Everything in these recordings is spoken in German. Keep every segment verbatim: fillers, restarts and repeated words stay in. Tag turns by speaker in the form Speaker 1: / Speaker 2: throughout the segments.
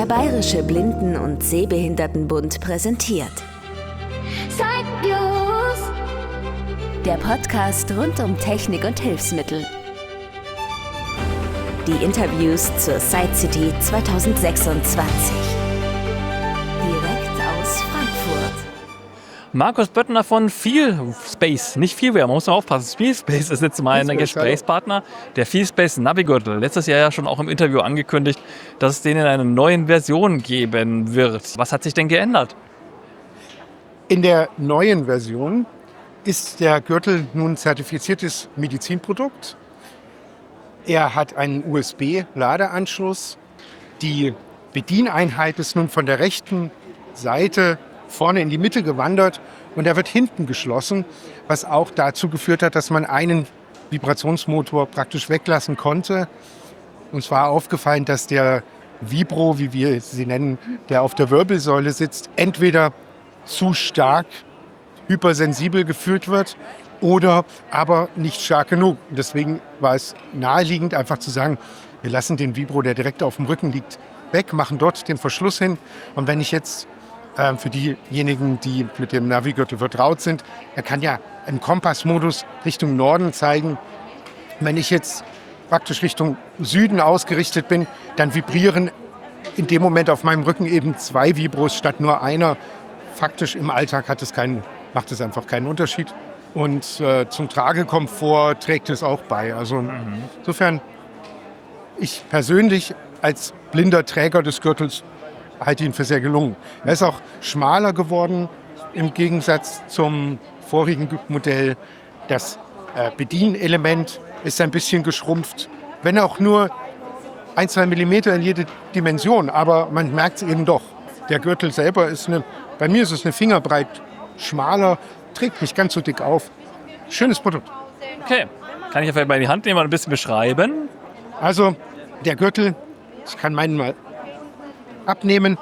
Speaker 1: Der Bayerische Blinden- und Sehbehindertenbund präsentiert. Der Podcast rund um Technik und Hilfsmittel. Die Interviews zur Sight City zwanzig sechsundzwanzig. Direkt aus Frankfurt.
Speaker 2: Markus Böttner von Feelspace, nicht Feelware, man muss noch aufpassen. Feelspace ist jetzt mein Gesprächspartner. Der Feelspace Navigürtel, letztes Jahr ja schon auch im Interview angekündigt, dass es den in einer neuen Version geben wird. Was hat sich denn geändert?
Speaker 3: In der neuen Version ist der Gürtel nun zertifiziertes Medizinprodukt. Er hat einen U S B-Ladeanschluss. Die Bedieneinheit ist nun von der rechten Seite vorne in die Mitte gewandert und er wird hinten geschlossen, was auch dazu geführt hat, dass man einen Vibrationsmotor praktisch weglassen konnte. Uns war aufgefallen, dass der Vibro, wie wir sie nennen, der auf der Wirbelsäule sitzt, entweder zu stark hypersensibel gefühlt wird oder aber nicht stark genug. Deswegen war es naheliegend, einfach zu sagen, wir lassen den Vibro, der direkt auf dem Rücken liegt, weg, machen dort den Verschluss hin. Und wenn ich jetzt äh, für diejenigen, die mit dem Navigürtel vertraut sind, er kann ja im Kompassmodus Richtung Norden zeigen. Wenn ich jetzt praktisch Richtung Süden ausgerichtet bin, dann vibrieren in dem Moment auf meinem Rücken eben zwei Vibros statt nur einer. Faktisch im Alltag hat es keinen, macht es einfach keinen Unterschied. Und äh, zum Tragekomfort trägt es auch bei. Also mhm. insofern, ich persönlich als blinder Träger des Gürtels halte ihn für sehr gelungen. Er ist auch schmaler geworden im Gegensatz zum vorigen Modell. Das äh, Bedienelement ist ein bisschen geschrumpft, wenn auch nur ein, zwei Millimeter in jede Dimension. Aber man merkt es eben doch. Der Gürtel selber ist eine, bei mir ist es eine Fingerbreit schmaler, trägt nicht ganz so dick auf. Schönes Produkt.
Speaker 2: Okay, kann ich ja vielleicht mal in die Hand nehmen und ein bisschen beschreiben?
Speaker 3: Also der Gürtel, ich kann meinen mal abnehmen.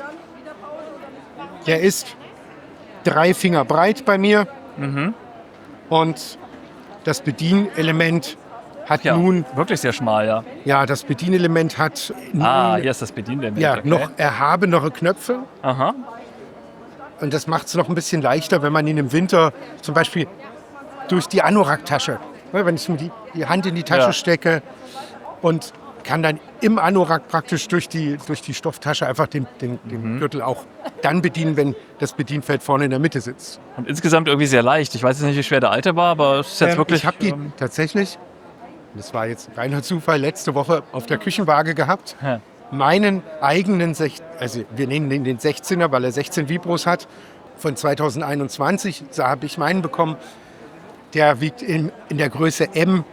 Speaker 3: Der ist drei Finger breit bei mir. Mhm. Und das Bedienelement hat
Speaker 2: ja,
Speaker 3: nun...
Speaker 2: wirklich sehr schmal, ja.
Speaker 3: Ja, das Bedienelement hat...
Speaker 2: Ah,
Speaker 3: nun,
Speaker 2: hier ist das Bedienelement.
Speaker 3: Ja,
Speaker 2: okay.
Speaker 3: noch erhabenere Knöpfe.
Speaker 2: Aha.
Speaker 3: Und das macht es noch ein bisschen leichter, wenn man ihn im Winter zum Beispiel durch die Anorak-Tasche, wenn ich die, die Hand in die Tasche ja. stecke und kann dann im Anorak praktisch durch die, durch die Stofftasche einfach den, den, den mhm. Gürtel auch dann bedienen, wenn das Bedienfeld vorne in der Mitte sitzt.
Speaker 2: Und insgesamt irgendwie sehr leicht. Ich weiß jetzt nicht, wie schwer der alte war, aber es ist jetzt ähm, wirklich...
Speaker 3: Ich habe die ähm, tatsächlich, das war jetzt reiner Zufall, letzte Woche auf der Küchenwaage gehabt. Ja. Meinen eigenen, also wir nehmen den sechzehner, weil er sechzehn Vibros hat, von zwanzig einundzwanzig, da habe ich meinen bekommen. Der wiegt in, in der Größe M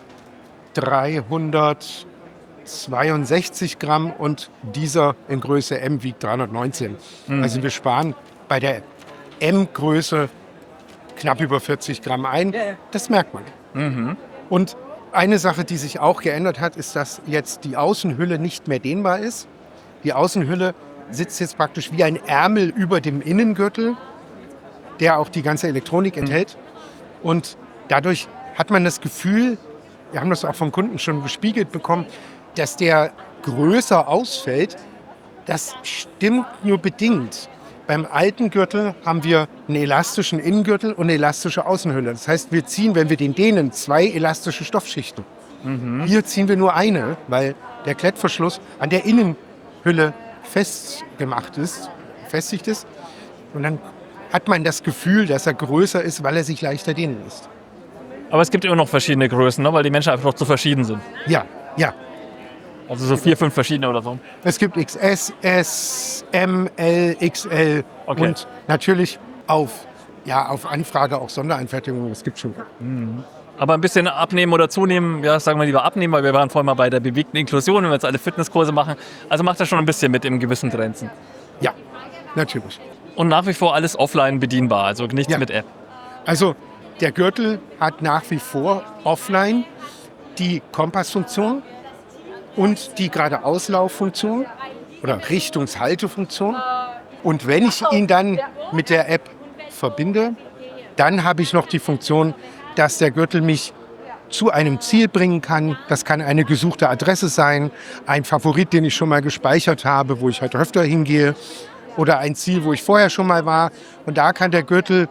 Speaker 3: dreihundertzweiundsechzig Gramm und dieser in Größe M wiegt dreihundertneunzehn. Mhm. Also wir sparen bei der M-Größe knapp über vierzig Gramm ein. Das merkt man. Mhm. Und eine Sache, die sich auch geändert hat, ist, dass jetzt die Außenhülle nicht mehr dehnbar ist. Die Außenhülle sitzt jetzt praktisch wie ein Ärmel über dem Innengürtel, der auch die ganze Elektronik enthält. Und dadurch hat man das Gefühl, wir haben das auch vom Kunden schon gespiegelt bekommen, dass der größer ausfällt. Das stimmt nur bedingt. Beim alten Gürtel haben wir einen elastischen Innengürtel und eine elastische Außenhülle. Das heißt, wir ziehen, wenn wir den dehnen, zwei elastische Stoffschichten. Mhm. Hier ziehen wir nur eine, weil der Klettverschluss an der Innenhülle festgemacht ist, befestigt ist. Und dann hat man das Gefühl, dass er größer ist, weil er sich leichter dehnen lässt.
Speaker 2: Aber es gibt immer noch verschiedene Größen, ne? Weil die Menschen einfach noch zu verschieden sind.
Speaker 3: Ja, ja.
Speaker 2: Also so vier, fünf verschiedene oder so.
Speaker 3: Es gibt X S, S, M, L, X L okay. Und natürlich auf, ja, auf Anfrage auch Sondereinfertigungen. Es gibt schon.
Speaker 2: Mhm. Aber ein bisschen abnehmen oder zunehmen, ja, sagen wir lieber abnehmen, weil wir waren vorhin mal bei der bewegten Inklusion, wenn wir jetzt alle Fitnesskurse machen. Also macht das schon ein bisschen mit in gewissen Grenzen.
Speaker 3: Ja, natürlich.
Speaker 2: Und nach wie vor alles offline bedienbar, also nichts ja. mit App.
Speaker 3: Also der Gürtel hat nach wie vor offline die Kompassfunktion und die Geradeauslauffunktion oder Richtungshaltefunktion. Und wenn ich ihn dann mit der App verbinde, dann habe ich noch die Funktion, dass der Gürtel mich zu einem Ziel bringen kann. Das kann eine gesuchte Adresse sein, ein Favorit, den ich schon mal gespeichert habe, wo ich halt öfter hingehe, oder ein Ziel, wo ich vorher schon mal war. Und da kann der Gürtel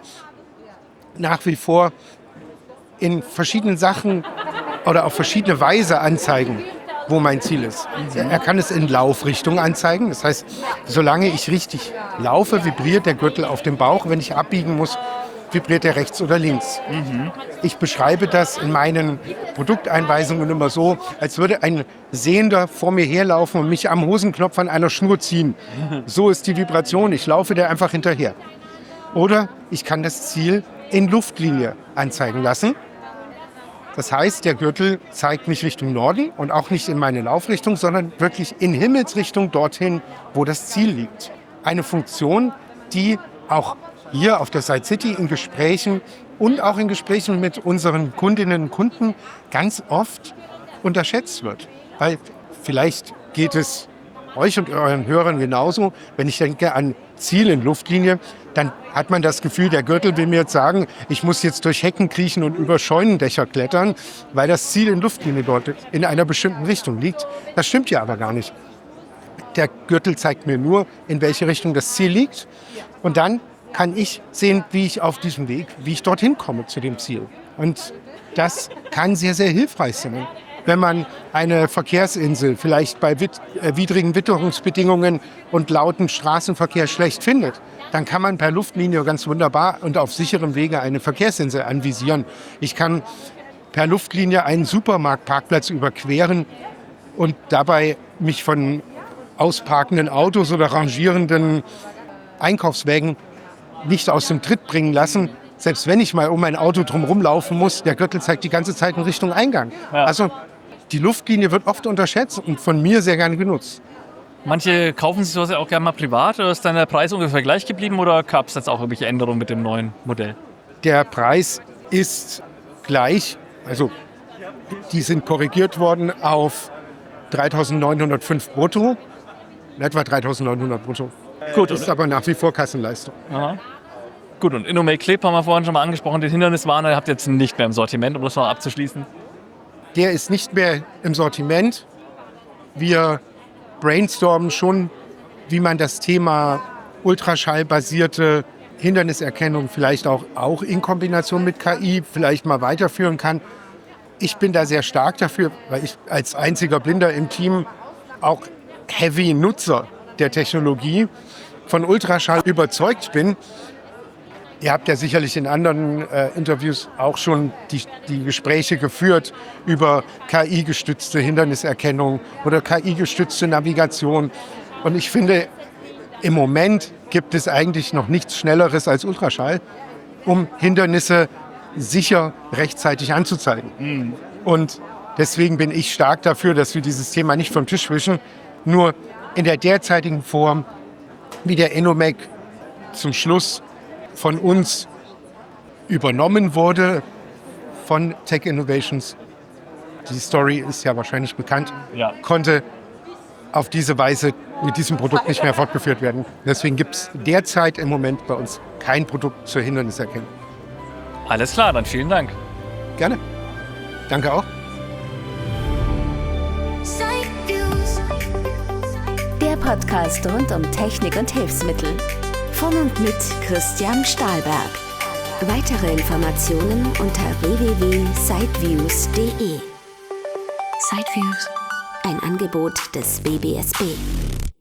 Speaker 3: nach wie vor in verschiedenen Sachen oder auf verschiedene Weise anzeigen, wo mein Ziel ist. Er kann es in Laufrichtung anzeigen. Das heißt, solange ich richtig laufe, vibriert der Gürtel auf dem Bauch. Wenn ich abbiegen muss, vibriert er rechts oder links. Mhm. Ich beschreibe das in meinen Produkteinweisungen immer so, als würde ein Sehender vor mir herlaufen und mich am Hosenknopf an einer Schnur ziehen. So ist die Vibration. Ich laufe der einfach hinterher. Oder ich kann das Ziel in Luftlinie anzeigen lassen. Das heißt, der Gürtel zeigt nicht Richtung Norden und auch nicht in meine Laufrichtung, sondern wirklich in Himmelsrichtung dorthin, wo das Ziel liegt. Eine Funktion, die auch hier auf der Side City in Gesprächen und auch in Gesprächen mit unseren Kundinnen und Kunden ganz oft unterschätzt wird. Weil vielleicht geht es euch und euren Hörern genauso. Wenn ich denke an Ziel in Luftlinie, dann hat man das Gefühl, der Gürtel will mir jetzt sagen, ich muss jetzt durch Hecken kriechen und über Scheunendächer klettern, weil das Ziel in Luftlinie dort in einer bestimmten Richtung liegt. Das stimmt ja aber gar nicht. Der Gürtel zeigt mir nur, in welche Richtung das Ziel liegt. Und dann kann ich sehen, wie ich auf diesem Weg, wie ich dorthin komme zu dem Ziel. Und das kann sehr, sehr hilfreich sein. Wenn man eine Verkehrsinsel vielleicht bei wid- äh, widrigen Witterungsbedingungen und lauten Straßenverkehr schlecht findet, dann kann man per Luftlinie ganz wunderbar und auf sicherem Wege eine Verkehrsinsel anvisieren. Ich kann per Luftlinie einen Supermarktparkplatz überqueren und dabei mich von ausparkenden Autos oder rangierenden Einkaufswägen nicht aus dem Tritt bringen lassen. Selbst wenn ich mal um mein Auto drumherum laufen muss, der Gürtel zeigt die ganze Zeit in Richtung Eingang. Ja. Also die Luftlinie wird oft unterschätzt und von mir sehr gerne genutzt.
Speaker 2: Manche kaufen sich sowas ja auch gerne mal privat. Oder ist dann der Preis ungefähr gleich geblieben oder gab es jetzt auch irgendwelche Änderungen mit dem neuen Modell?
Speaker 3: Der Preis ist gleich. Also die sind korrigiert worden auf dreitausendneunhundertfünf brutto. In etwa dreitausendneunhundert brutto. Gut, das ist aber nach wie vor Kassenleistung.
Speaker 2: Aha. Gut, und InnoMake Clip haben wir vorhin schon mal angesprochen. Den Hinderniswarner habt ihr jetzt nicht mehr im Sortiment, um das mal abzuschließen.
Speaker 3: Der ist nicht mehr im Sortiment. Wir brainstormen schon, wie man das Thema ultraschallbasierte Hinderniserkennung vielleicht auch, auch in Kombination mit K I vielleicht mal weiterführen kann. Ich bin da sehr stark dafür, weil ich als einziger Blinder im Team auch Heavy-Nutzer der Technologie von Ultraschall überzeugt bin. Ihr habt ja sicherlich in anderen äh, Interviews auch schon die, die Gespräche geführt über K I-gestützte Hinderniserkennung oder K I-gestützte Navigation. Und ich finde, im Moment gibt es eigentlich noch nichts Schnelleres als Ultraschall, um Hindernisse sicher rechtzeitig anzuzeigen. Mhm. Und deswegen bin ich stark dafür, dass wir dieses Thema nicht vom Tisch wischen. Nur in der derzeitigen Form, wie der InnoMake zum Schluss von uns übernommen wurde, von Tech Innovations, die Story ist ja wahrscheinlich bekannt, ja. Konnte auf diese Weise mit diesem Produkt nicht mehr fortgeführt werden. Deswegen gibt es derzeit im Moment bei uns kein Produkt zur Hinderniserkennung.
Speaker 2: Alles klar, dann vielen Dank.
Speaker 3: Gerne. Danke auch.
Speaker 1: Der Podcast rund um Technik und Hilfsmittel. Von und mit Christian Stahlberg. Weitere Informationen unter w w w punkt sideviews punkt de. Sideviews, ein Angebot des W B S B.